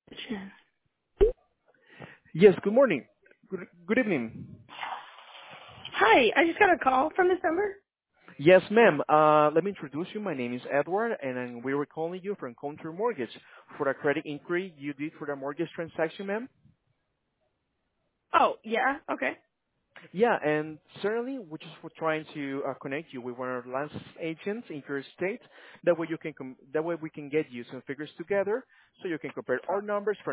Jen. Yes, good morning. Good evening. Hi, I just got a call from this number. Yes, ma'am. Let me introduce you. My name is Edward, and we were calling you from Counter Mortgage for a credit inquiry you did for the mortgage transaction, ma'am. Oh, yeah, okay. Yeah, and certainly we just were trying to connect you with one of our licensed agents in your state. That way you can that way we can get you some figures together, so you can compare our numbers for